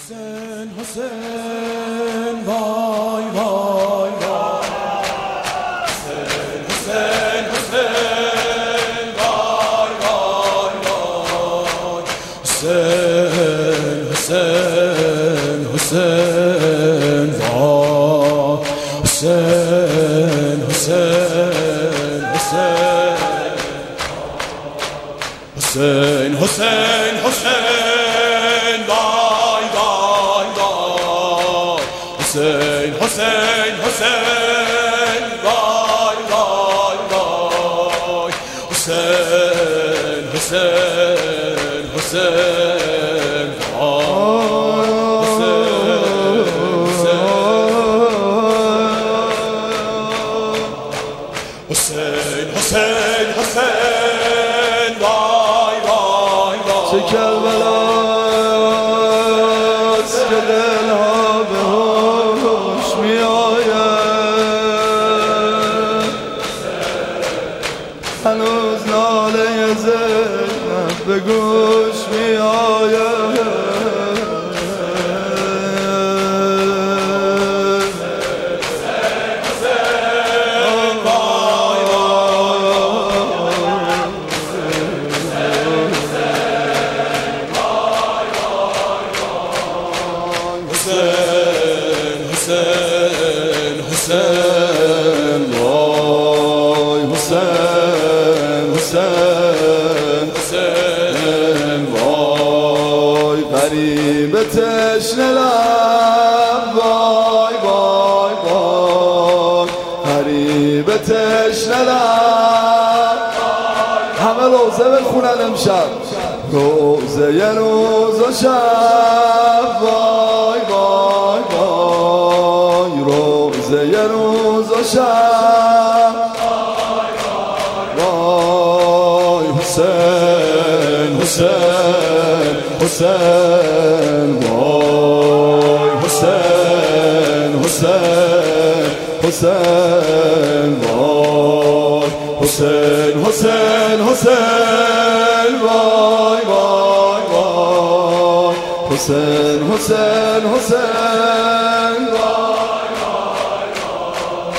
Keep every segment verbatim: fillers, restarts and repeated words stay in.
حسین حسین وای وای وای حسین حسین حسین وای وای وای حسین حسین حسین وای حسین حسین حسین حسین حسین حسین وای وای وای حسین حسین حسین وای وای وای حسین حسین حسین وای حسین حسین حسین وای وای وای چه کربلاست که دلها به هوش می آید، هنوز ناله زینب به گوش می آید. حسین حسین وای حسین حسین حسین وای غریب تشنه لب، وای وای وای غریب تشنه لب. همه روزه بخونن امشب، روزه یه روز و شب، وای وای وای روزه یه روز و شب. وای حسین حسین حسین وای حسین حسین حسین وای حسین حسین حسین وای وای وای حسین حسین حسین وای وای وای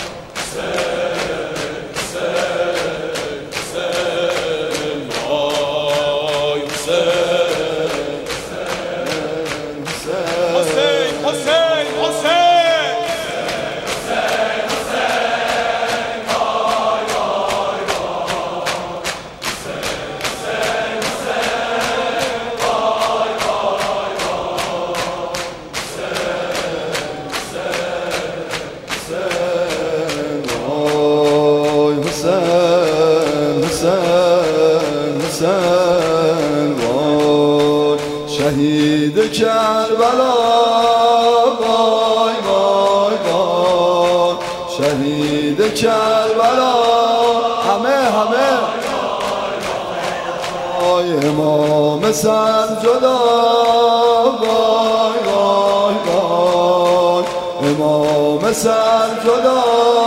حسین حسین حسین وای حسین حسین حسین حسین شهید کربلا، وای وای وای شهید کربلا. همه همه وای امام سرجدا، وای وای وای امام سرجدا.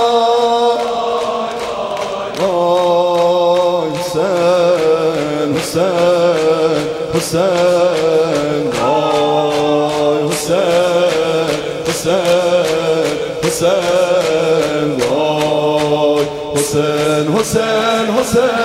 وای حسین حسین حسین وای حسین حسین حسین وای حسین حسین حسین